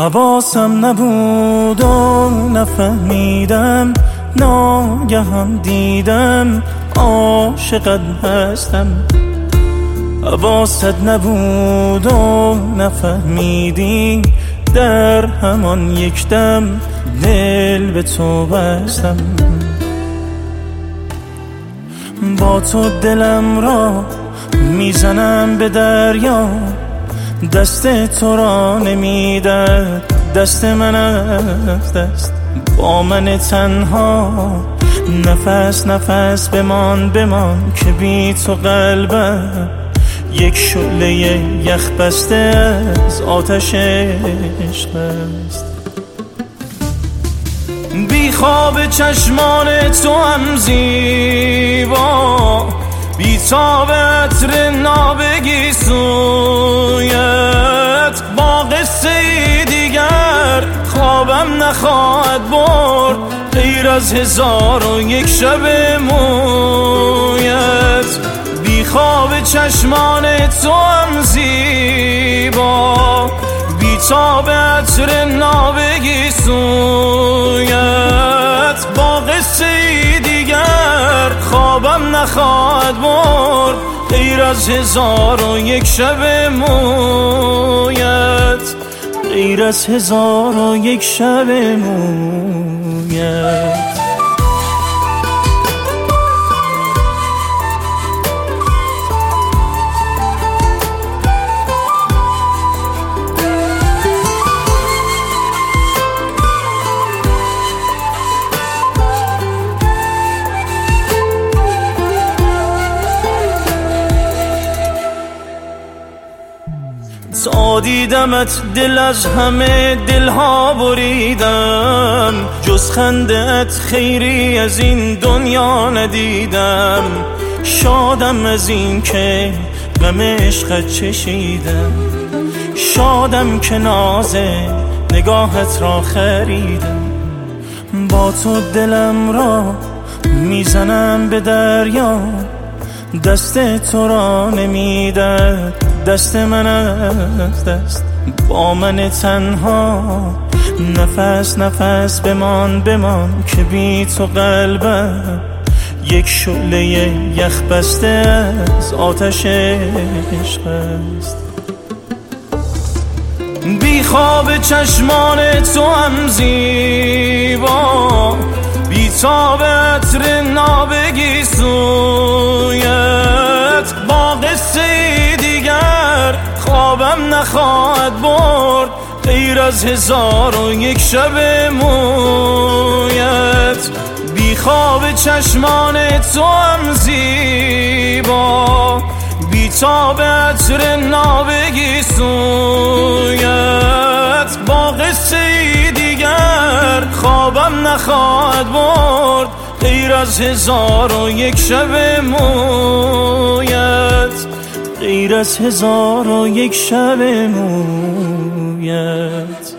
حواسم نبود و نفهمیدم، ناگهان دیدم عاشقت هستم. حواست نبود و نفهمیدی، در همان یک دم دل به تو بستم. با تو دلم را میزنم به دریا، دست تو را نمیدهد دست من از دست. با من تنها نفس نفس بمان که بی تو قلبم یک شعله یخ بسته از آتش عشق است. بی خواب چشمان تو هم زیبا، بی تاب عطر نابگی سویت. با قصه دیگر خوابم نخواهد برد، غیر از 1001 شب مویت. بی خواب چشمان تو هم زیبا، بی تاب عطر نابگی سویت. با قصه دیگر خوابم نخواهد برد، غیر از 1001 شب مویت. غیر از 1001 شب مویت. تا دیدمت دل از همه دلها بریدم، جز خنده‌ات خیری از این دنیا ندیدم. شادم از این که غم عشقت چشیدم، شادم که ناز نگاهت را خریدم. با تو دلم را میزنم به دریا، دست تو را نمیدهد دست من از دست. با من تنها نفس نفس بمان که بی تو قلبم یک شعله یخ بسته از آتش عشق است. بی خواب چشمان تو هم زیبا، بی تاب عطر نابگی سویت. با قصه دیگر خوابم نخواهد برد، غیر از 1001 شب مویت. بی خواب چشمان تو هم زیبا، بی تاب عطر نابگی سویت. با قصه دیگر خوابم نخواهد برد، غیر از 1001 شب مویت. غیر از 1001 شب مویت.